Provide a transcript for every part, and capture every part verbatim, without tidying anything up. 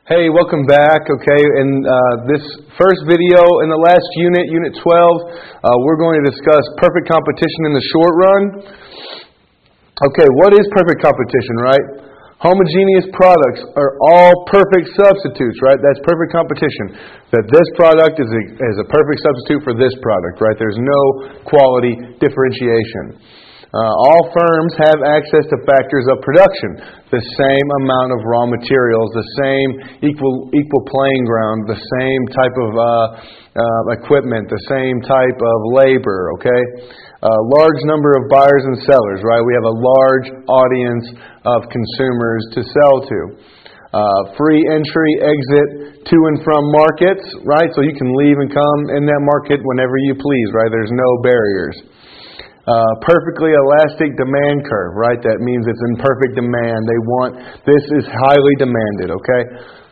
Hey, welcome back. Okay, in uh, this first video, in the last unit, Unit twelve, uh, we're going to discuss perfect competition in the short run. Okay, what is perfect competition, right? Homogeneous products are all perfect substitutes, right? That's perfect competition. That this product is a, is a perfect substitute for this product, right? There's no quality differentiation. Uh, all firms have access to factors of production, the same amount of raw materials, the same equal equal playing ground, the same type of uh, uh, equipment, the same type of labor, okay? A large number of buyers and sellers, right? We have a large audience of consumers to sell to. Uh, free entry, exit to and from markets, right? So you can leave and come in that market whenever you please, right? There's no barriers. Uh, perfectly elastic demand curve, right? That means it's in perfect demand. They want, this is highly demanded, okay?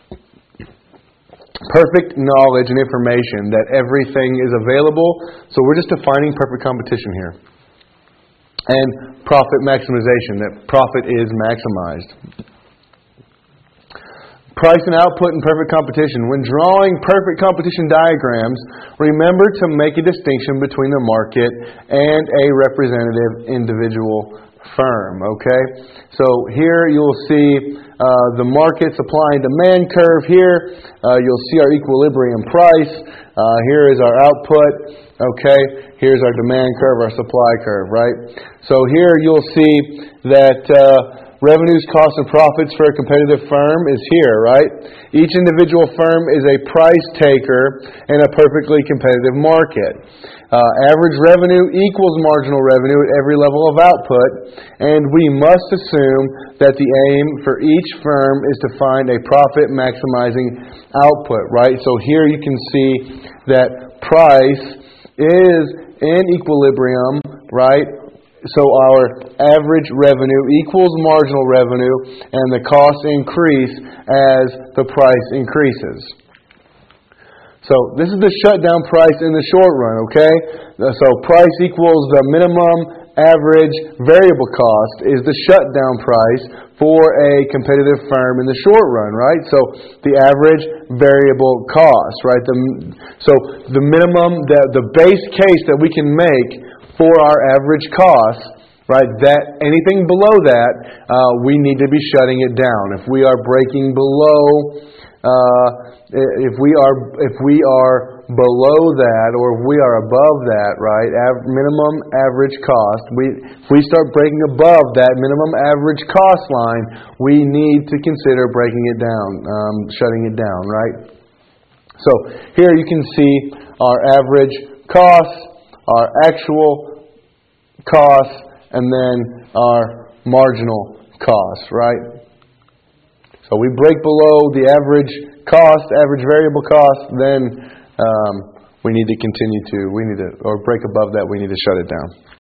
Perfect knowledge and information that everything is available. So we're just defining perfect competition here. And profit maximization, that profit is maximized. Price and output in perfect competition. When drawing perfect competition diagrams, remember to make a distinction between the market and a representative individual firm. Okay? So here you'll see uh, the market supply and demand curve here. Uh, you'll see our equilibrium price. Uh, here is our output. Okay? Here's our demand curve, our supply curve, right? So here you'll see that uh, revenues, costs, and profits for a competitive firm is here, right? Each individual firm is a price taker in a perfectly competitive market. Uh, average revenue equals marginal revenue at every level of output, and we must assume that the aim for each firm is to find a profit-maximizing output, right? So here you can see that price is in equilibrium, right? So our average revenue equals marginal revenue, and the costs increase as the price increases. So this is the shutdown price in the short run, okay? So price equals the minimum average variable cost is the shutdown price for a competitive firm in the short run, right? So the average variable cost, right? The, so the minimum, the, the base case that we can make for our average cost, right, that anything below that, uh, we need to be shutting it down. If we are breaking below, uh, if we are if we are below that, or if we are above that, right, av- minimum average cost, we if we start breaking above that minimum average cost line, we need to consider breaking it down, um, shutting it down, right? So here you can see our average costs, our actual costs, and then our marginal costs, right? So we break below the average cost, average variable cost, then um, we need to continue to, we need to, or break above that, we need to shut it down.